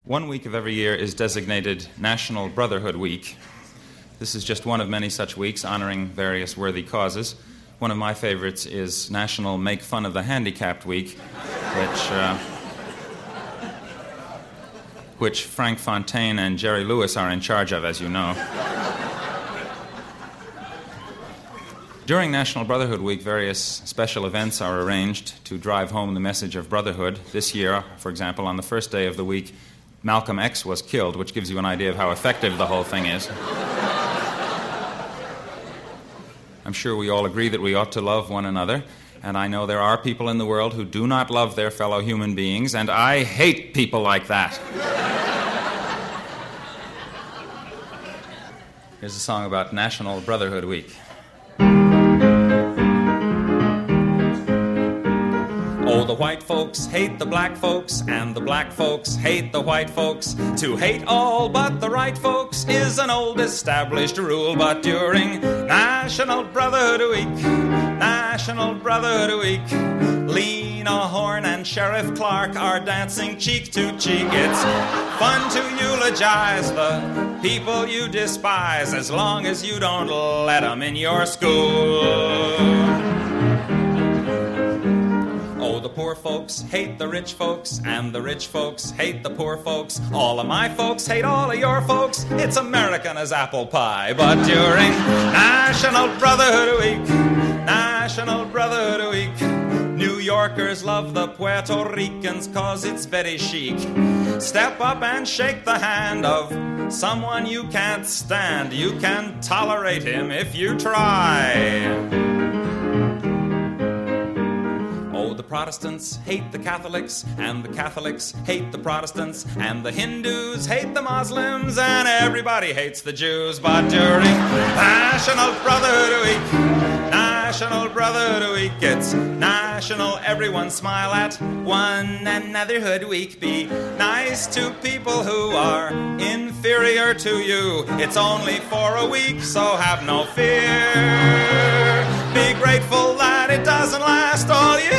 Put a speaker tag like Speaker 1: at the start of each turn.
Speaker 1: One week of every year is designated National Brotherhood Week. This is just one of many such weeks honoring various worthy causes. One of my favorites is National Make Fun of the Handicapped Week, which Frank Fontaine and Jerry Lewis are in charge of, as you know. During National Brotherhood Week, various special events are arranged to drive home the message of brotherhood. This year, for example, on the first day of the week, Malcolm X was killed, which gives you an idea of how effective the whole thing is. I'm sure we all agree that we ought to love one another, and I know there are people in the world who do not love their fellow human beings, and I hate people like that. Here's a song about National Brotherhood Week. Oh, the white folks hate the black folks, and the black folks hate the white folks. To hate all but the right folks is an old established rule, but during National Brotherhood Week, Lena Horne and Sheriff Clark are dancing cheek to cheek. It's fun to eulogize the people you despise, as long as you don't let them in your school. Oh, the poor folks hate the rich folks, and the rich folks hate the poor folks. All of my folks hate all of your folks. It's American as apple pie. But during National Brotherhood Week, New Yorkers love the Puerto Ricans 'cause it's very chic. Step up and shake the hand of someone you can't stand. You can tolerate him if you try. Oh, the Protestants hate the Catholics, and the Catholics hate the Protestants, and the Hindus hate the Muslims, and everybody hates the Jews. But during National Brotherhood Week, it's national everyone smile at one another hood week. Be nice to people who are inferior to you. It's only for a week, so have no fear. Be grateful that it doesn't last all year.